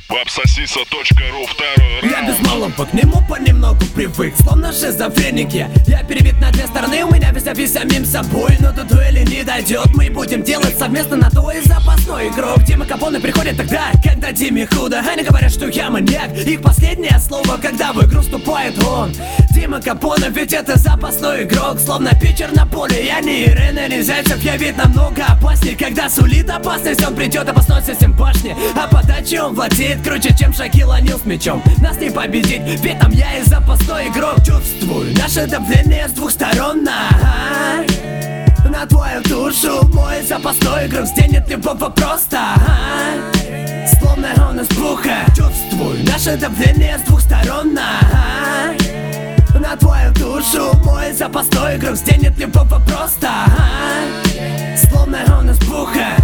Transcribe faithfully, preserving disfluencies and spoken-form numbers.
Вапсосиса точка ру второй Я раунд. без малого к нему понемногу привык, словно шизофреники. Я перебит на две стороны, у меня весь опись самим собой. Но до дуэли не дойдет, мы будем делать совместно на то и запасной игрок. Дима Капоне приходит тогда, когда Диме худо. Они говорят, что я маньяк, их последнее слово, когда в игру вступает он. Дима Капоне, ведь это запасной игрок, словно питчер на поле. Я не Ирена, не Зайцев, я ведь намного опаснее. Когда сулит опасность, он придет и посносит всем башни. А подачи он владеет круче, чем Шакил О'Нил с мячом. Нас не победить, ведь там я и запасной игрок. Чувствую наше давление с двух сторон. Ага. На твою душу мой запасной игрок стянет любого просто, ага. Словно он из пуха. Чувствую наше давление с двух сторон. Ага. На твою душу мой запасной игрок стянет любого просто, ага. Словно он из пуха.